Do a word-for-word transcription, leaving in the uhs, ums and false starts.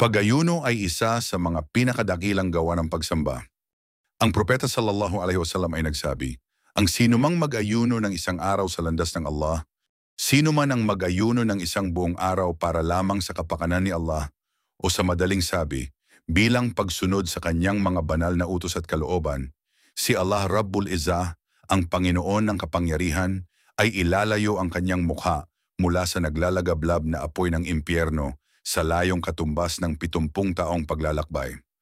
Pag-ayuno ay isa sa mga pinakadakilang gawa ng pagsamba. Ang propeta sallallahu alaihi wasallam ay nagsabi, ang sinumang mag-ayuno ng isang araw sa landas ng Allah, sino man ang mag-ayuno ng isang buong araw para lamang sa kapakanan ni Allah, o sa madaling sabi, bilang pagsunod sa kanyang mga banal na utos at kalooban, si Allah Rabbul Izzah, ang Panginoon ng kapangyarihan, ay ilalayo ang kanyang mukha mula sa naglalagablab na apoy ng impyerno sa layong katumbas ng pitumpung taong paglalakbay.